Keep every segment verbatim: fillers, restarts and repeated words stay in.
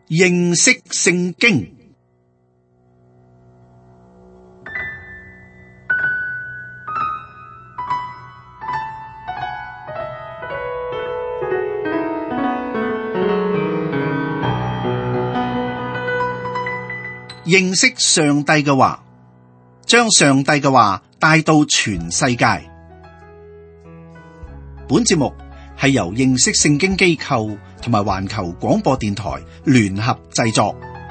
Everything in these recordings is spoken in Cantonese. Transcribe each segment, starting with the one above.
認識聖經。認識上帝嘅話，將上帝嘅話帶到全世界。本節目係由認識聖經機構同埋環球廣播電台聯合製作。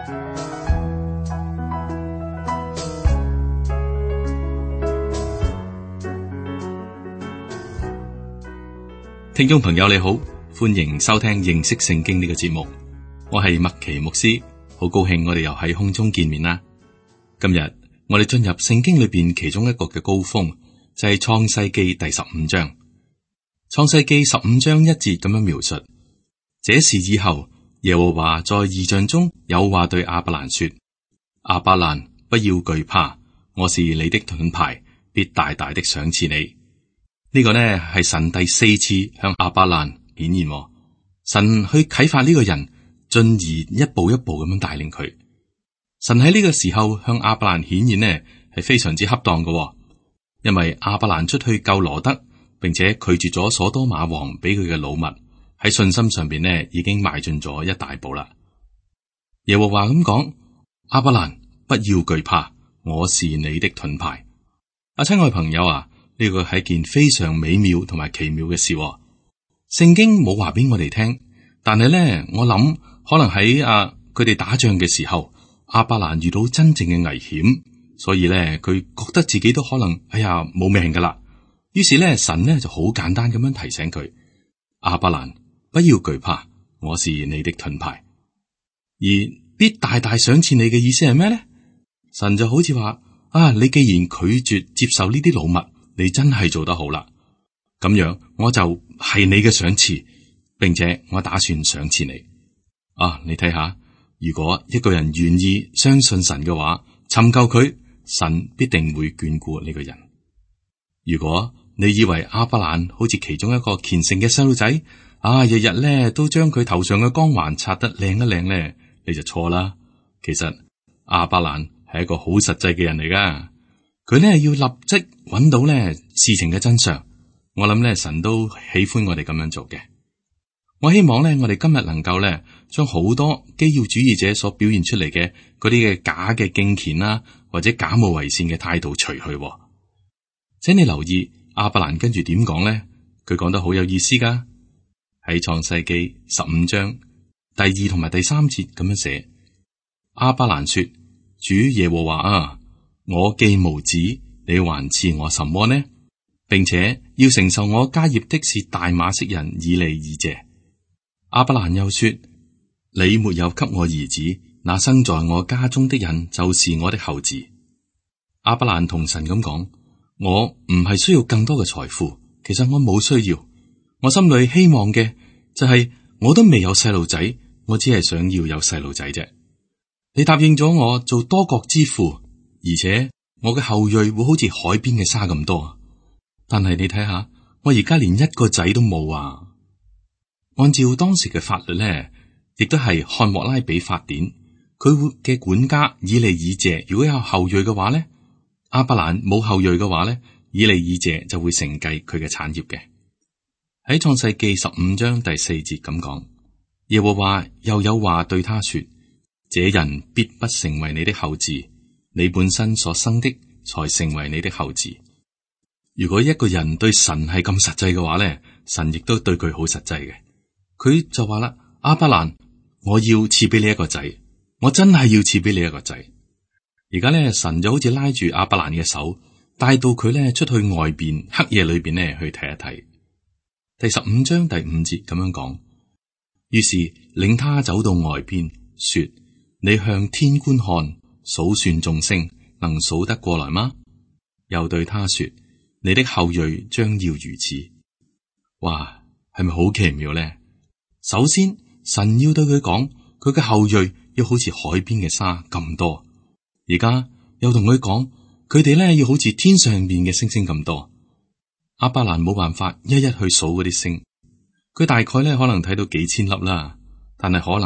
聽眾朋友你好，歡迎收聽認識聖經呢個節目，我係麥奇牧師，好高興我哋又喺空中見面啦。今日我哋進入聖經裏邊其中一個嘅高峰，就係創世記第十五章。創世記十五章一節咁樣描述：這事以後，耶和華在異象中有話對亞伯蘭說：亞伯蘭，不要懼怕，我是你的盾牌，必大大的賞賜你。呢、這個呢係神第四次向亞伯蘭顯現，神去啟發呢個人，進而一步一步咁樣帶領佢。神喺呢個時候向亞伯蘭顯現呢係非常之恰當嘅，因為亞伯蘭出去救羅德，並且拒絕咗所多瑪王俾佢嘅擄物，喺信心上邊呢已經邁進咗一大步啦。耶和華咁講：亞伯蘭，不要懼怕，我是你的盾牌。阿親愛朋友啊，呢個係件非常美妙同埋奇妙嘅事。聖經冇話俾我哋聽，但係咧，我諗可能喺啊佢哋打仗嘅時候，亞伯蘭遇到真正嘅危險，所以咧佢覺得自己都可能哎呀冇命噶啦。於是咧，神呢就好簡單咁樣提醒佢：亞伯蘭，不要懼怕，我是你的盾牌，而必大大賞賜你嘅意思係咩咧？神就好似話：啊，你既然拒絕接受呢啲擄物，你真係做得好啦。咁樣我就係你嘅賞賜，並且我打算賞賜你。啊，你睇下，如果一個人願意相信神嘅話，尋求佢，神必定會眷顧呢個人。如果你以為亞伯蘭好似其中一個虔誠嘅細路仔，啊，日日咧都將佢頭上嘅光環擦得靚一靚咧，你就錯啦。其實亞伯蘭係一個好實際嘅人嚟噶，佢咧要立即揾到咧事情嘅真相。我諗咧神都喜歡我哋咁樣做嘅。我希望咧我哋今日能夠咧將好多基要主義者所表現出嚟嘅嗰啲嘅假嘅敬虔啦，或者假冒偽善嘅態度除去。請你留意亞伯蘭跟住點講咧？佢講得好有意思噶。喺創世記十五章第二同埋第三節咁樣寫：亞伯蘭說，主耶和華啊，我既無子，你還賜我什麼呢？並且要承受我家業的是大馬色人以利以謝。亞伯蘭又說：你沒有給我兒子，那生在我家中的人就是我的後嗣。亞伯蘭同神咁講：我唔係需要更多嘅財富，其實我冇需要。我心裏希望嘅就係、是、我都未有細路仔，我只係想要有細路仔啫。你答應咗我做多國之父，而且我嘅後裔會好似海邊嘅沙咁多。但係你睇下，我而家連一個仔都冇啊！按照當時嘅法律咧，亦都係漢莫拉比法典，佢嘅管家以利以謝如果有後裔嘅話咧，亞伯蘭冇後裔嘅話咧，以利以謝就會承繼佢嘅產業嘅。喺創世記十五章第四節咁講，耶和華又有話對他說：這人必不成為你的後嗣，你本身所生的才成為你的後嗣。如果一個人對神係咁實際嘅話咧，神亦都對佢好實際嘅。佢就話啦：亞伯蘭，我要賜俾你一個仔，我真係要賜俾你一個仔。而家咧，神就好似拉住亞伯蘭嘅手，帶到佢咧出去外邊黑夜裏邊咧去睇一睇。第十五章第五節咁樣講，於是領他走到外邊，說：你向天觀看，數算眾星，能數得過來嗎？又對他說：你的後裔將要如此。哇，係咪好奇妙咧？首先，神要對佢講，佢嘅後裔要好似海邊嘅沙咁多。而家又同佢講，佢哋咧要好似天上面嘅星星咁多。亞伯蘭冇辦法一一去數嗰啲星，佢大概咧可能睇到幾千粒啦，但係可能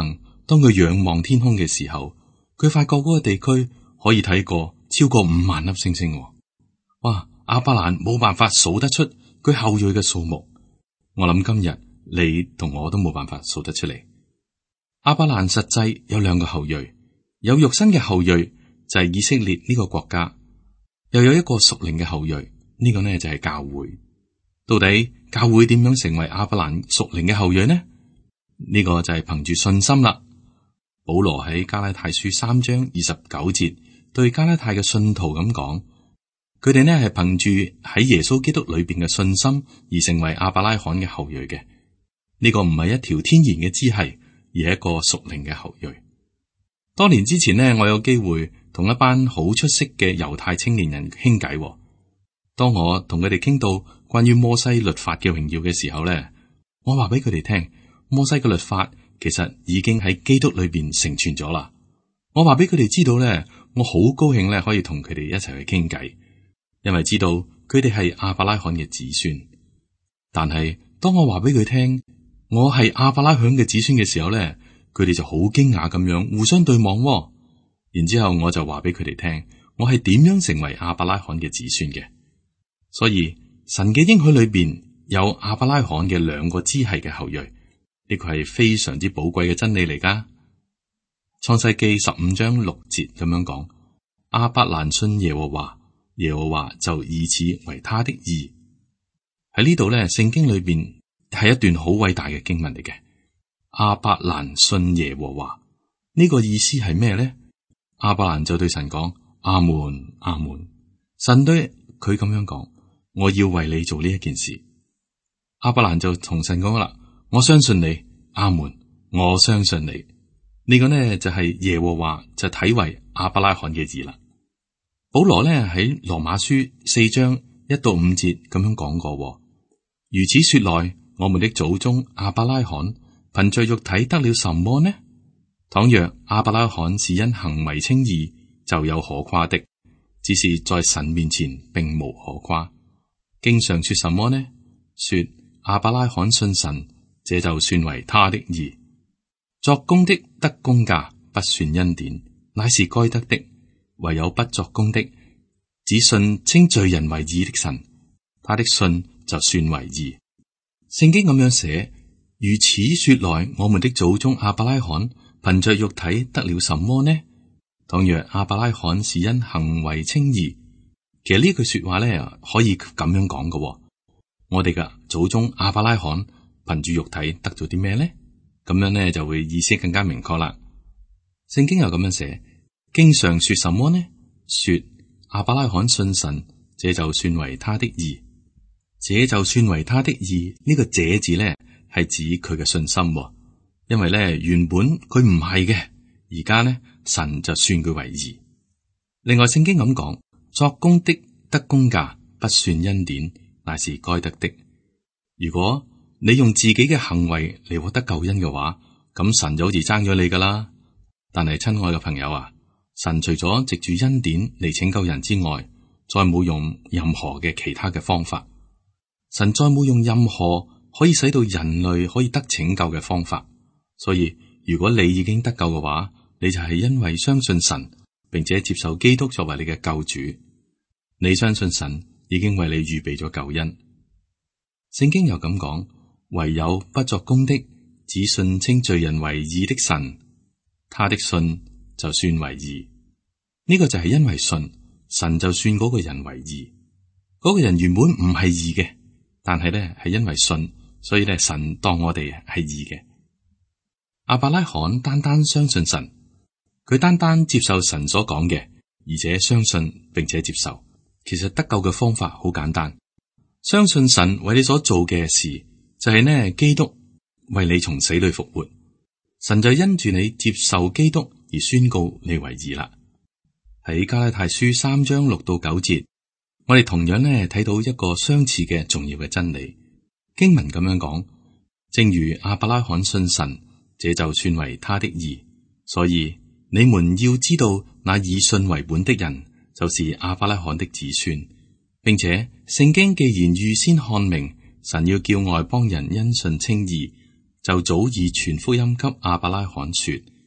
當佢仰望天空嘅時候，佢發覺嗰個地區可以睇過超過五萬粒星星。哇！亞伯蘭冇辦法數得出佢後裔嘅數目。我諗今日你同我都冇辦法數得出嚟。亞伯蘭實際有兩個後裔，有肉身嘅後裔就係以色列呢個國家，又有一個屬靈嘅後裔，呢個呢就係教會。到底教會點樣成為亞伯蘭屬靈嘅後裔呢？呢個就係憑住信心啦。保羅喺加拉太書三章二十九節對加拉太嘅信徒咁講，佢哋呢係憑住喺耶穌基督裏邊嘅信心而成為亞伯拉罕嘅後裔嘅。呢個唔係一條天然嘅支系，而係一個屬靈嘅後裔。多年之前呢，我有機會同一班好出色嘅猶太青年人傾偈。當我同佢哋傾到關於摩西律法嘅榮耀嘅時候呢，我話俾佢哋聽，摩西嘅律法其實已經喺基督裏邊成全咗啦。我話俾佢哋知道呢，我好高興咧可以同佢哋一齊去傾偈，因為知道佢哋係亞伯拉罕嘅子孫。但係當我話俾佢聽我係亞伯拉罕嘅子孫嘅時候咧，佢哋就好驚訝咁樣互相對望。然之後我就話俾佢哋聽，我係點樣成為亞伯拉罕嘅子孫嘅。所以神嘅應許裏邊有亞伯拉罕嘅兩個支系嘅後裔，呢個係非常之寶貴嘅真理嚟噶。創世記十五章六節咁樣講，亞伯蘭信耶和華，耶和華就以此為他的義。喺呢度咧，聖經裏邊係一段好偉大嘅經文嚟嘅。亞伯蘭信耶和華，呢個意思係咩咧？亞伯蘭就對神講：阿門，阿門。神對佢咁樣講：我要為你做呢一件事。亞伯蘭就同神講啦：我相信你，阿門，我相信你。呢個呢就係耶和華就睇為亞伯拉罕嘅義啦。保羅呢喺羅馬書四章一到五節咁樣講過：如此說來，我們的祖宗亞伯拉罕憑着肉體得了什麼呢？倘若亞伯拉罕是因行為稱義，就有可誇的，只是在神面前並無可誇。經上說什麼呢？說亞伯拉罕信神，這就算為他的義。作工的得工價，不算恩典，乃是該得的；唯有不作工的，只信稱罪人為義的神，他的信就算為義。聖經咁樣寫：如此說來，我們的祖宗亞伯拉罕憑着肉體得了什麼呢？倘若亞伯拉罕是因行為稱義，其實呢句說話咧可以咁樣講嘅。我哋嘅祖宗亞伯拉罕憑住肉體得咗啲咩呢？咁樣呢就會意思更加明確啦。聖經又咁樣寫，經上說什麼呢？說亞伯拉罕信神，這就算為他的義。這就算為他的義，呢、這個這字呢係指佢嘅信心，因為呢原本佢唔係嘅，而家呢神就算佢為義。另外聖經咁講，作工的得工價，不算恩典，乃是該得的。如果你用自己嘅行為嚟獲得救恩嘅話，咁神就好似爭咗你噶啦。但係親愛嘅朋友啊，神除咗藉住恩典嚟拯救人之外，再冇用任何嘅其他嘅方法。神再冇用任何可以使到人類可以得拯救嘅方法。所以如果你已經得救嘅話，你就係因為相信神，並且接受基督作為你嘅救主。你相信神已經為你預備咗救恩。聖經又咁講，唯有不作工的，只信稱罪人為義的神，他的信就算為義。呢、這個就係因為信，神就算嗰個人為義。嗰、那個人原本唔係義嘅，但係咧係因為信，所以咧神當我哋係義嘅。亞伯拉罕單單相信神，佢單單接受神所講嘅，而且相信並且接受。其實得救嘅方法好簡單，相信神為你所做嘅事，就係呢基督為你從死裏復活，神就因住你接受基督而宣告你為義啦。喺加拉太書三章六到九節，我哋同樣呢睇到一個相似嘅重要嘅真理。經文咁樣講，正如亞伯拉罕信神，這就算為他的義。所以你們要知道，那以信為本的人，就是亞伯拉罕的子孫，並且聖經既然預先看明，神要叫外邦人因信稱義，就早已傳福音給亞伯拉罕說：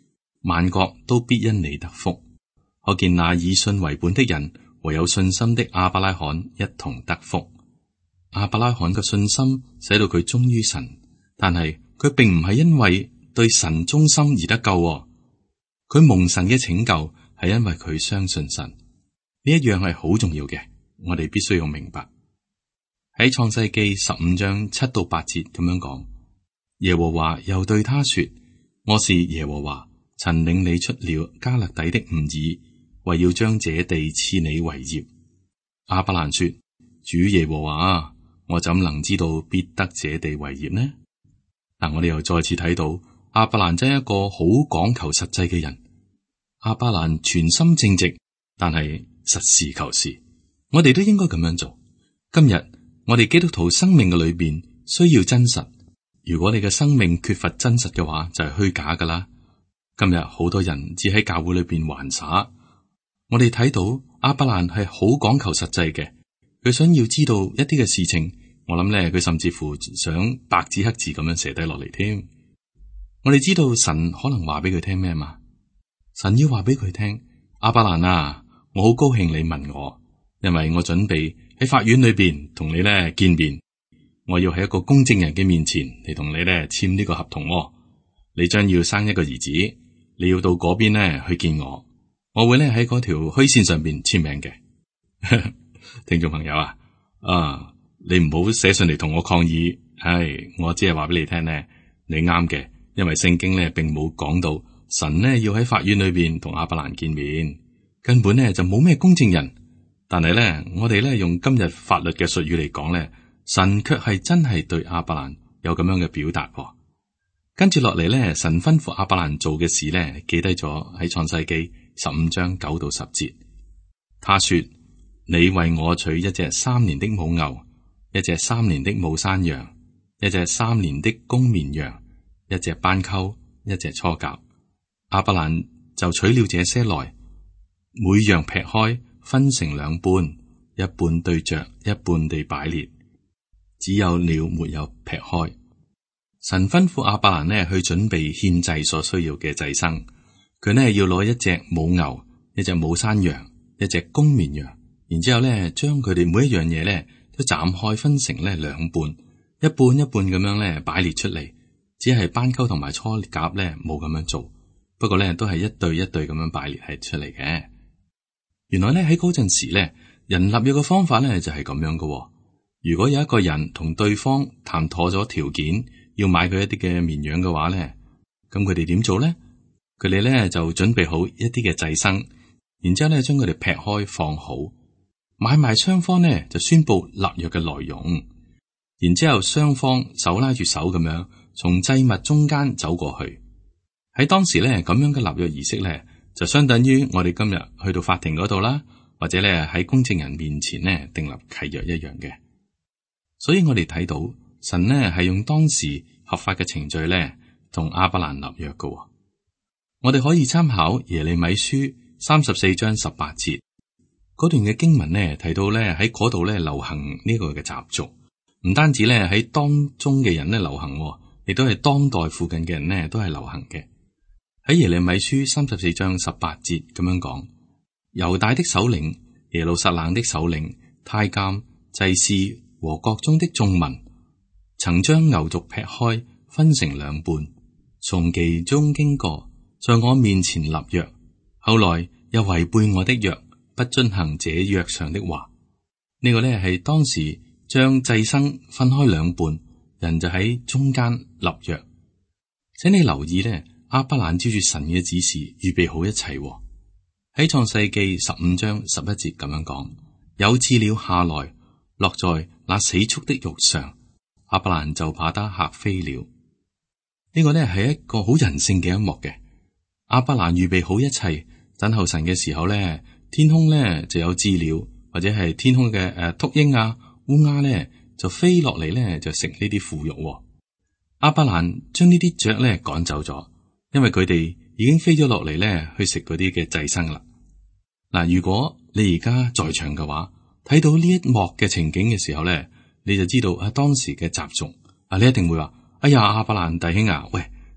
萬國都必因你得福。可見那以信為本的人和有信心的亞伯拉罕一同得福。亞伯拉罕嘅信心使到佢忠於神，但係佢並唔係因為對神忠心而得救喎。佢蒙神嘅拯救係因為佢相信神，呢一樣係好重要嘅，我哋必須要明白。喺創世記十五章七到八節咁樣講，耶和華又對他說：我是耶和華，曾領你出了迦勒底的吾珥，為要將這地賜你為業。亞伯蘭說：主耶和華啊，我怎能知道必得這地為業呢？嗱，我哋又再次睇到亞伯蘭真係一個好講求實際嘅人。亞伯蘭全心正直，但係實事求是。我哋都應該咁樣做。今日我哋基督徒生命嘅裏邊需要真實。如果你嘅生命缺乏真實嘅話，就係虛假噶啦。今日好多人只喺教會裏邊玩耍。我哋睇到亞伯蘭係好講求實際嘅，佢想要知道一啲嘅事情，我諗咧佢甚至乎想白紙黑字咁樣寫低落嚟添。我哋知道神可能話俾佢聽咩嘛？神要話俾佢聽，亞伯蘭啊，我好高興你問我，因為我準備喺法院裏邊同你咧見面，我要喺一個公證人嘅面前嚟同你咧簽呢個合同喎。你將要生一個兒子，你要到嗰邊咧去見我，我會咧喺嗰條虛線上邊簽名嘅。聽眾朋友啊，啊，你唔好寫信嚟同我抗議，係我只係話俾你聽咧，你啱嘅，因為聖經咧並冇講到神呢要喺法院裏邊同亞伯蘭見面，根本咧就冇咩公證人。但係咧，我哋咧用今日法律嘅術語嚟講咧，神卻係真係對亞伯蘭有咁樣嘅表達。跟住落嚟咧，神吩咐亞伯蘭做嘅事咧，記低咗喺創世記十五章九到十節。他說：你為我取一隻三年的母牛，一隻三年的母山羊，一隻三年的公綿羊，一隻斑鳩，一隻雛鴿。亞伯蘭就取了這些來，每樣劈開，分成兩半，一半對着，一半地擺列，只有鳥沒有劈開。神吩咐亞伯蘭呢去準備獻祭所需要嘅祭牲，佢呢要攞一隻母牛，一隻母山羊，一隻公綿羊，然之後呢將佢哋每一樣嘢呢都斬開，分成呢兩半，一半一半咁樣呢擺列出嚟。只係斑鳩同埋雛鴿呢冇咁樣做。不過咧，都係一對一對咁樣擺列係出嚟嘅。原來咧喺嗰陣時咧，人立約嘅方法咧就係咁樣嘅。如果有一個人同對方談妥咗條件，要買佢一啲嘅綿羊嘅話咧，咁佢哋點做咧？佢哋咧就準備好一啲嘅祭牲，然之後咧將佢哋劈開放好。買賣雙方咧就宣布立約嘅內容，然之後雙方手拉住手咁樣從祭物中間走過去。喺當時咧，咁樣嘅立約儀式咧，就相等於我哋今日去到法庭嗰度啦，或者咧喺公證人面前咧訂立契約一樣嘅。所以我哋睇到神呢係用當時合法嘅程序咧，同亞伯蘭立約嘅。我哋可以參考耶利米書三十四章十八節嗰段嘅經文呢，提到咧喺嗰度咧流行呢個嘅習俗，唔單止咧喺當中嘅人咧流行，亦都係當代附近嘅人呢都係流行嘅。喺耶利米書三十四章十八節咁樣講，猶大的首領、耶路撒冷的首領、太監、祭司和國中的眾民，曾將牛犢劈開，分成兩半，從其中經過，在我面前立約，後來又違背我的約，不遵行這約上的話。呢、這個呢係當時將祭牲分開兩半，人就喺中間立約。請你留意呢。亞伯蘭照住神嘅指示，預備好一切。喺創世記十五章十一節咁樣講，有鷙鳥下來，落在那死畜的肉上，亞伯蘭就把它嚇飛了。呢、這個呢係一個好人性嘅一幕嘅。亞伯蘭預備好一切，等候神嘅時候呢，天空呢就有鷙鳥，或者係天空嘅誒禿鷹啊、烏鴉呢就飛落嚟呢，就食呢啲腐肉。亞伯蘭將呢啲雀呢趕走咗。因為佢哋已經飛咗落嚟咧，去食嗰啲嘅祭牲啦。嗱，如果你而家在場嘅話，睇到呢一幕嘅情景嘅時候咧，你就知道啊當時嘅習俗啊，你一定會話：哎呀，亞伯蘭弟兄啊，喂，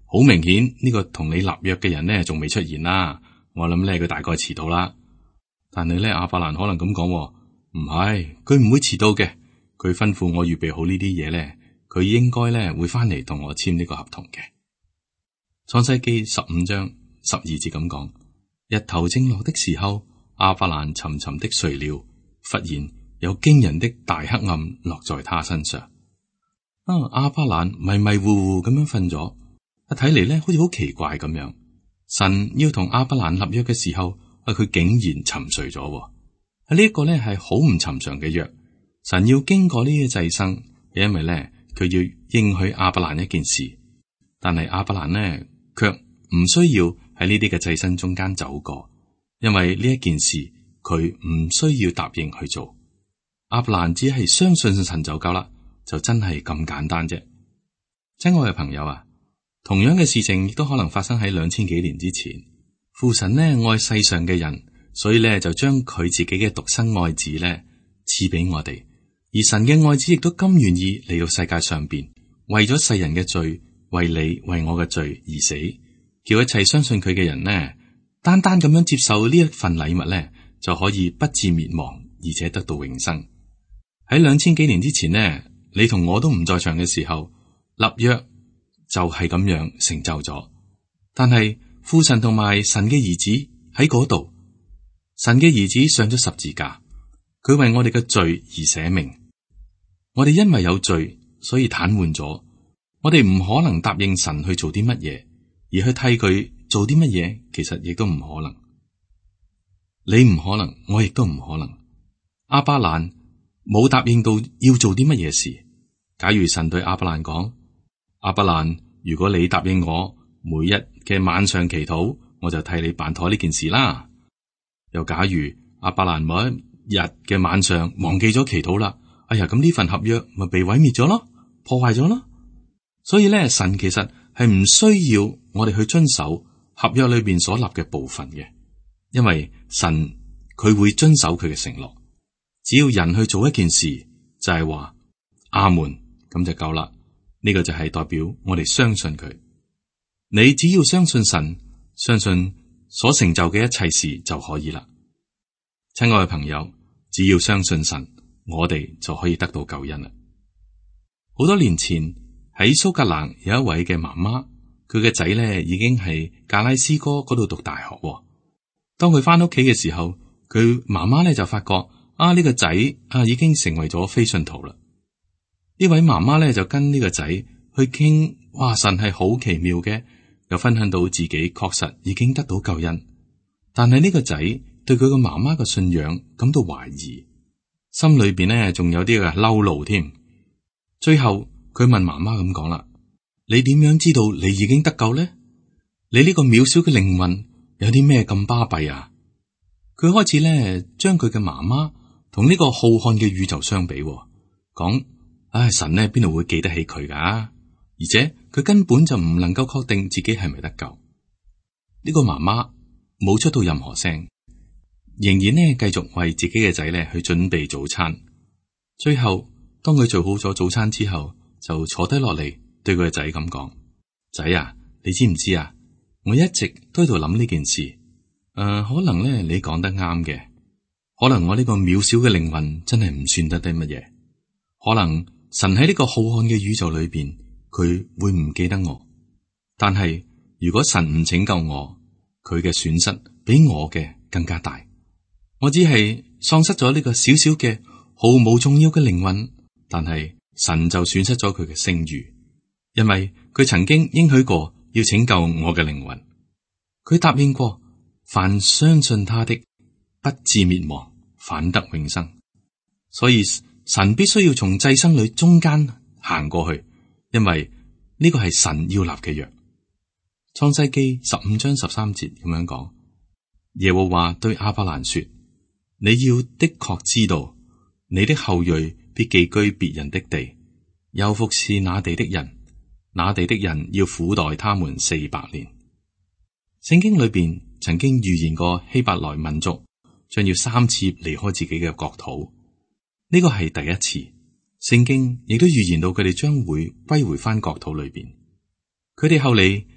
好明顯呢個同你立約嘅人呢，仲未出現啦。我諗咧佢大概遲到啦。但係咧亞伯蘭可能咁講，唔係，佢唔會遲到嘅。佢吩咐我預備好呢啲嘢咧，佢應該咧會翻嚟同我簽呢個合同嘅。創世記十五章十二節咁講：日頭正落的時候，亞伯蘭沉沉的睡了，忽然有驚人的大黑暗落在他身上。啊，亞伯蘭迷迷糊糊咁樣瞓咗，啊睇嚟咧好似好奇怪咁樣。神要同亞伯蘭立約嘅時候，啊佢竟然沉睡咗。啊呢一個咧係好唔尋常嘅約。神要經過呢啲祭牲，因為咧佢要應許亞伯蘭一件事，但係亞伯蘭呢卻唔需要喺呢啲嘅祭牲中間走過，因為呢一件事佢唔需要答應去做。亞伯蘭只係相信神就夠啦，就真係咁簡單啫。親愛嘅朋友啊，同樣嘅事情亦都可能發生喺兩千幾年之前。父神呢愛世上嘅人，所以咧就將佢自己嘅獨生愛子咧賜俾我哋。而神嘅愛子亦都甘願意嚟到世界上邊，為咗世人嘅罪，為你為我嘅罪而死，叫一切相信佢嘅人呢，單單咁樣接受呢一份禮物呢，就可以不致滅亡，而且得到永生。喺兩千幾年之前呢，你同我都唔在場嘅時候，立約就係咁樣成就咗。但係父神同埋神嘅兒子喺嗰度，神嘅兒子上咗十字架，佢為我哋嘅罪而捨命。我哋因為有罪，所以癱瘓咗。我哋唔可能答應神去做啲乜嘢，而去替佢做啲乜嘢，其實亦都唔可能。你唔可能，我亦都唔可能。亞伯蘭冇答應到要做啲乜嘢事。假如神對亞伯蘭講：亞伯蘭，如果你答應我，每日嘅晚上祈禱，我就替你辦妥呢件事啦。又假如亞伯蘭某一日嘅晚上忘記咗祈禱啦，哎呀，咁呢份合約咪被毀滅咗咯，破壞咗咯。所以咧，神其實係唔需要我哋去遵守合約裏邊所立嘅部分嘅，因為神佢會遵守佢嘅承諾。只要人去做一件事，就係話阿門，咁就夠啦。呢個就係代表我哋相信佢。你只要相信神，相信所成就嘅一切事就可以啦。親愛嘅朋友，只要相信神，我哋就可以得到救恩啦。好多年前喺蘇格蘭有一位嘅媽媽，佢嘅仔咧已經係格拉斯哥嗰度讀大學。當佢翻屋企嘅時候，佢媽媽咧就發覺啊，呢個仔啊已經成為咗非信徒啦。呢位媽媽咧就跟呢個仔去傾，哇，神係好奇妙嘅，又分享到自己確實已經得到救恩。但係呢個仔對佢個媽媽嘅信仰感到懷疑，心裏邊咧仲有啲嘅嬲怒添。最後佢問媽媽咁講啦：你點樣知道你已經得救咧？你呢個渺小嘅靈魂有啲咩咁巴閉啊？佢開始咧將佢嘅媽媽同呢個浩瀚嘅宇宙相比，講：唉，神咧邊度會記得起佢噶？而且佢根本就唔能夠確定自己係咪得救。呢個媽媽冇出到任何聲，仍然呢繼續為自己嘅仔咧去準備早餐。最後當佢做好咗早餐之後，就坐低落嚟對佢個仔咁講：仔啊，你知唔知啊？我一直都喺度諗呢件事。誒、呃，可能咧你講得啱嘅，可能我呢個渺小嘅靈魂真係唔算得啲乜嘢。可能神喺呢個浩瀚嘅宇宙裏邊，佢會唔記得我。但係如果神唔拯救我，佢嘅損失比我嘅更加大。我只係喪失咗呢個小小嘅毫無重要嘅靈魂，但係神就損失咗佢嘅聲譽，因為佢曾經應許過要拯救我嘅靈魂。佢答應過，凡相信他的，不致滅亡，反得永生。所以神必須要從祭牲裏中間行過去，因為呢個係神要立嘅約。創世記十五章十三節咁樣講：耶和華對亞伯蘭說，你要的確知道，你的後裔必寄居別人的地，又服侍那地的人，那地的人要苦待他們四百年。聖經裏邊曾經預言過希伯來民族將要三次離開自己嘅國土，呢個係第一次。聖經亦都預言到佢哋將會歸回翻國土裏邊。佢哋後嚟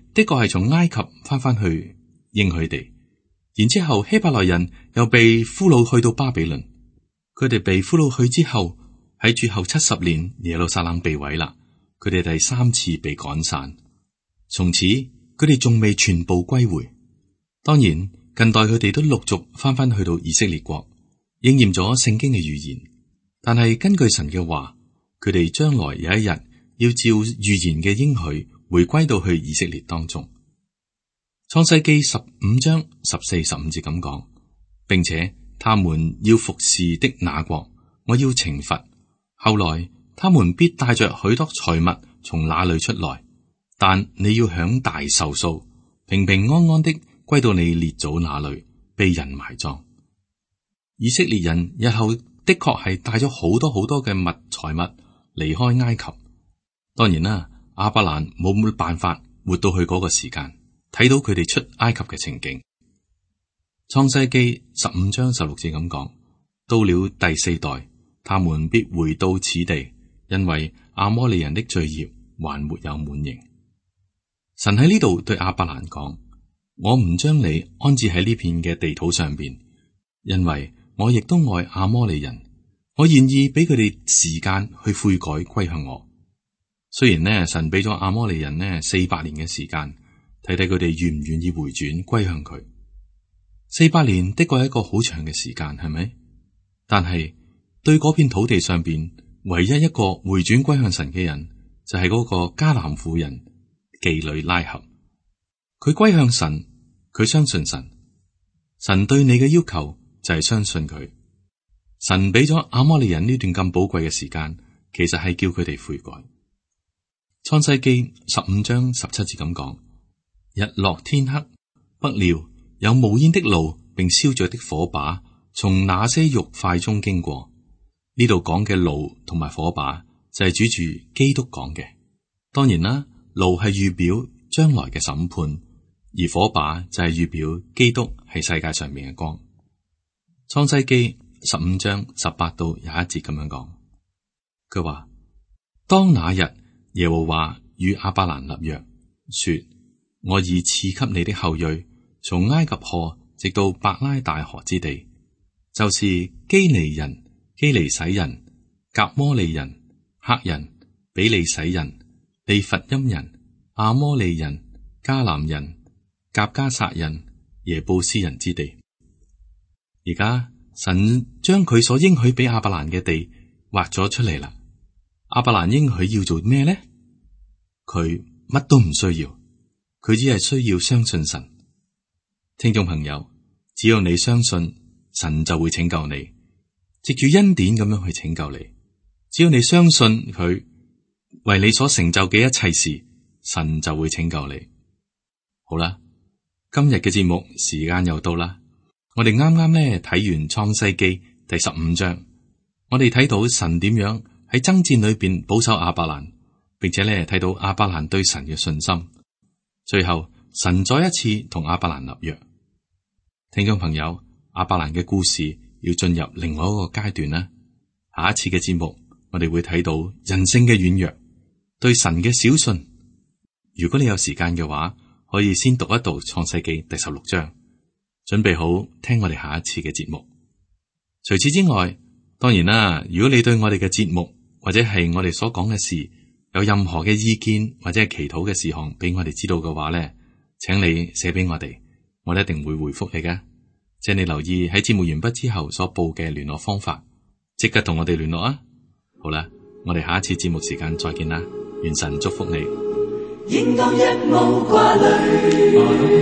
的確係從埃及翻返去應許地，然之後希伯來人又被俘虜去到巴比倫。佢哋被俘虜去之後，喺主後七十年耶路撒冷被毀啦，佢哋第三次被趕散。從此佢哋仲未全部歸回。當然近代佢哋都陸續翻返去到以色列國，應驗咗聖經嘅預言。但係根據神嘅話，佢哋將來有一日要照預言嘅應許回歸到去以色列當中。創世記十五章十四十五節咁講，並且他們要服侍的那國，我要懲罰。後來他們必帶着許多財物從那裏出來，但你要享大壽數，平平安安的歸到你列祖那裏，被人埋葬。以色列人日後的確係帶咗好多好多嘅物財物離開埃及。當然啦，亞伯蘭冇冇辦法活到去嗰個時間，睇到佢哋出埃及嘅情景。創世記十五章十六節咁講，到了第四代，他們必回到此地，因為亞摩利人的罪孽還沒有滿盈。神喺呢度對亞伯蘭講，我唔將你安置喺呢片嘅地土上邊，因為我亦都愛亞摩利人，我願意俾佢哋時間去悔改歸向我。雖然呢，神俾咗亞摩利人呢四百年嘅時間，睇睇佢哋願唔願意回轉歸向佢。四百年的確係一個好長嘅時間，係咪？但係對嗰片土地上邊唯一一個回轉歸向神嘅人，就係、是、嗰個迦南婦人妓女拉合。佢歸向神，佢相信神。神對你嘅要求就係相信佢。神俾咗亞摩利人呢段咁寶貴嘅時間，其實係叫佢哋悔改。創世記十五章十七節咁講：日落天黑，不料有冒煙的爐，並燒着的火把，從那些肉塊中經過。呢度講嘅爐同埋火把就係指住基督講嘅。當然啦，爐係預表將來嘅審判，而火把就係預表基督係世界上面嘅光。創世記十五章十八到廿一節咁樣講，佢話：當那日，耶和華與亞伯蘭立約，說：我已賜給你的後裔，從埃及河直到伯拉大河之地，就是基尼人、基尼洗人、革摩利人、赫人、比利洗人、利弗音人、亞摩利人、迦南人、革迦撒人、耶布斯人之地。而家神將佢所應許俾亞伯蘭嘅地劃咗出嚟啦。亞伯蘭應許要做咩呢？佢乜都唔需要，佢只係需要相信神。聽眾朋友，只要你相信，神就會拯救你，藉住恩典咁樣去拯救你。只要你相信佢為你所成就嘅一切事，神就會拯救你。好啦，今日嘅節目時間又到啦，我哋啱啱咧睇完創世記第十五章，我哋睇到神點樣喺爭戰裏邊保守亞伯蘭，並且咧睇到亞伯蘭對神嘅信心。最後神再一次同亞伯蘭立約。聽眾朋友，亞伯蘭嘅故事要進入另外一個階段啦。下一次嘅節目，我哋會睇到人性嘅軟弱，對神嘅小信。如果你有時間嘅話，可以先讀一讀創世記第十六章，準備好聽我哋下一次嘅節目。除此之外，當然啦，如果你對我哋嘅節目或者係我哋所講嘅事有任何嘅意見或者係祈禱嘅事項俾我哋知道嘅話咧，請你寫俾我哋。我哋一定會回覆你嘅，請你留意喺節目完畢之後所報嘅聯絡方法，即刻同我哋聯絡啊！好啦，我哋下一次節目時間再見啦，願神祝福你。 應當一無掛慮，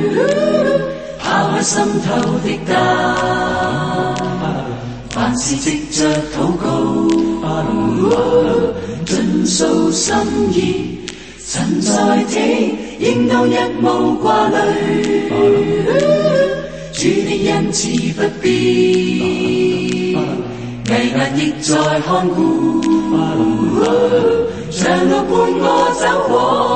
拋開心頭的擔，凡事藉着禱告，盡訴心意，神在聽。應當一無掛慮，主的恩慈不變，危難亦在看顧，長路伴我走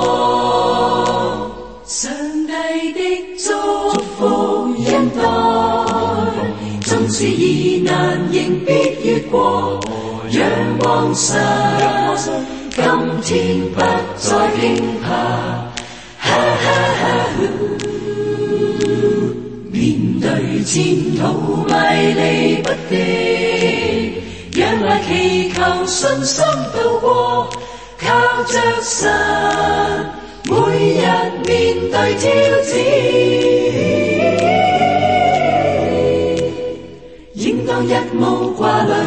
過，上帝的祝福恩待，縱使疑難仍必越過，仰望神，今天不再驚怕。 面對前途迷離不定，讓愛祈求信心渡過，靠着神，每日面對挑戰，應當一無掛慮，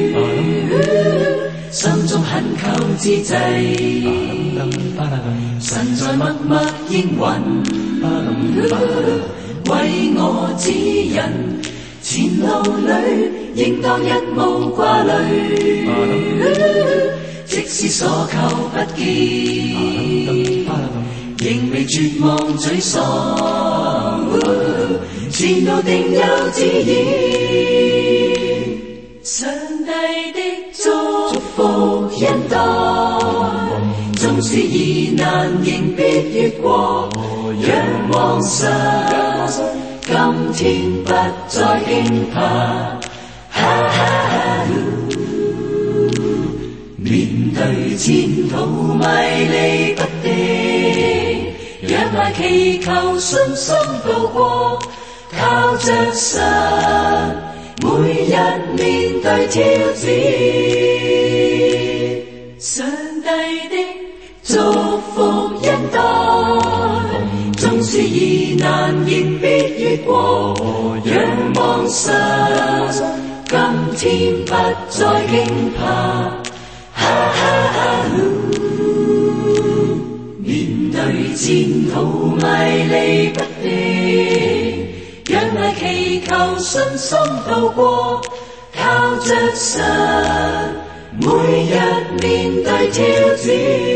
心中懇求之際，神在默默應允，為我指引，前路裏應當一無掛慮，即使所求不見，仍未絕望沮喪，前路定有指引，上帝的祝福恩待，縱使疑難仍必越過，仰望神，今天不再驚怕。面對前途迷離不定，讓愛祈求信心渡過，靠着神，每日面對挑戰，上帝的祝福恩待，縱使疑難仍必越過，仰望神，今天不再驚怕。面對前途迷離不定，讓愛祈求信心渡過，靠着神，每日面對挑戰。